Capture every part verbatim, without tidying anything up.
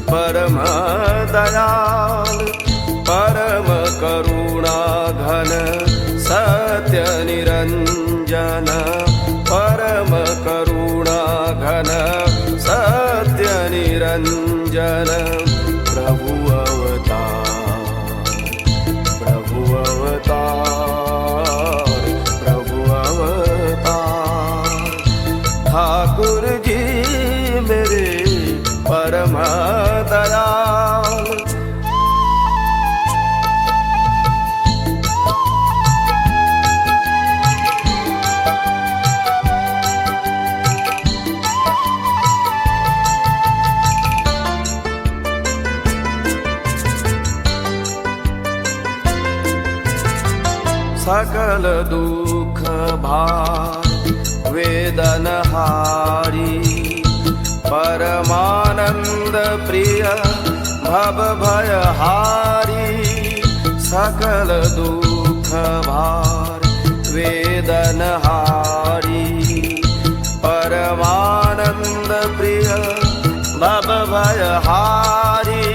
परम दयाल परम करुणा घन सत्य निरंजन परम करुणा घन सत्य निरंजन प्रभु अवतार प्रभु अवतार प्रभु अवतार ठाकुर जी मेरे परम दयाल। सकल दुख भार वेदन हारी परमानंद प्रिय भव भय हारी सकल दुख भार वेदन हारी परमानंद प्रिय भव भय हारी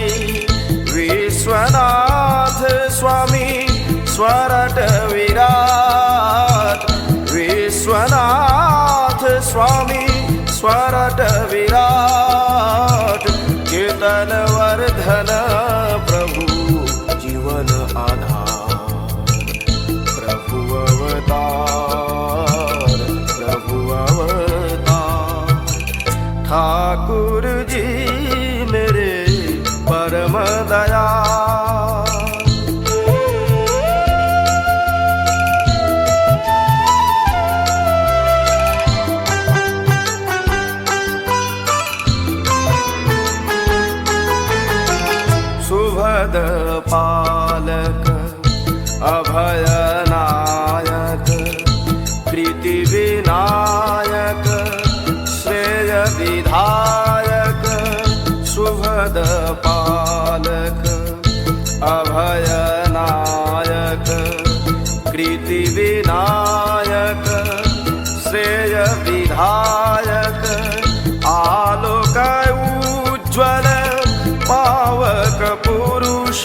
विश्वनाथ स्वामी स्वरट विराट विश्वनाथ स्वामी स्वरट विराट कीर्तन वर्धन प्रभु जीवन आधार प्रभु अवतार प्रभु अवतार ठाकुर जी मेरे परम दयाल। सुभद पालक अभय नायक प्रीति विनायक श्रेय विधायक सुभद पालक अभय नायक कृति विनायक श्रेय विधायक आलोक उज्ज्वल पावक पुरुष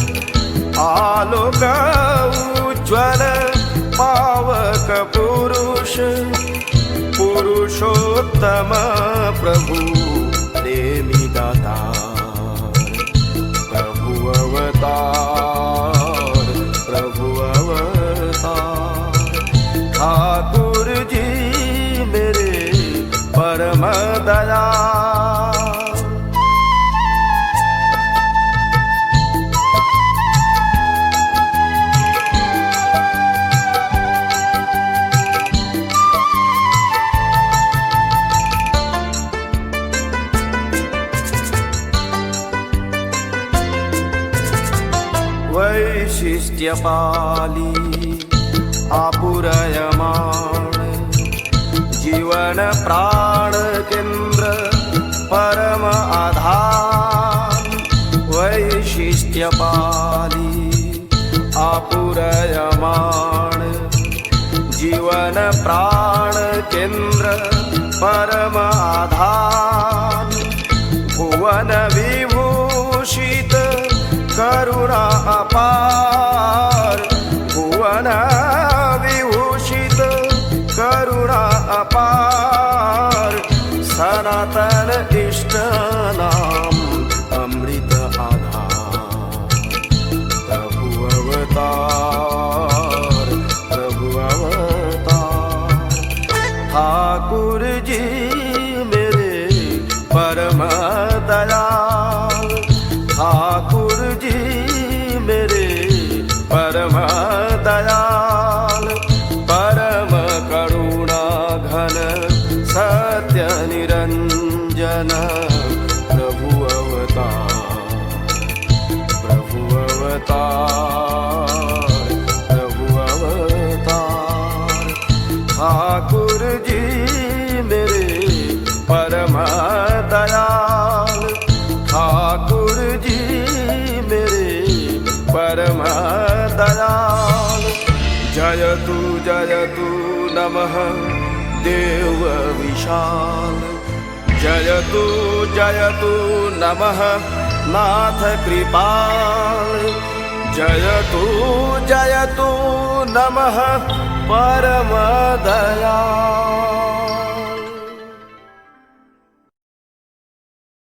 आलोक उज्ज्वल पावक पुरुष पुरुषोत्तम प्रभु प्रेमी दाता प्रभु अवतार प्रभु अवतार ठाकुर जी मेरे परम दयाल। वैशिष्ट्यपाली आपुरयमाण जीवन प्राण केंद्र परम आधार वैशिष्ट्यपाली आपुरयमाण जीवन प्राण केंद्र परम आधार भुवन विभूषित करुणा अपार भुवन विभूषित करुणा अपार सनातन इष्ट नाम अमृत आधार प्रभु अवतार प्रभु अवतार ठाकुर जी मेरे परम दयाल ठाकुर जी मेरे परम दयाल परम करुणा घन सत्य निरंजन प्रभु अवतार प्रभु अवतार प्रभु अवतार ठाकुर जी मेरे परम दयाल ठाकुर जी मेरे परम दयाल। जयतु जयतु नमः देव विशाल जयतु जयतु नमः नाथ कृपाल, जयतु जयतु नमः परम दयाल।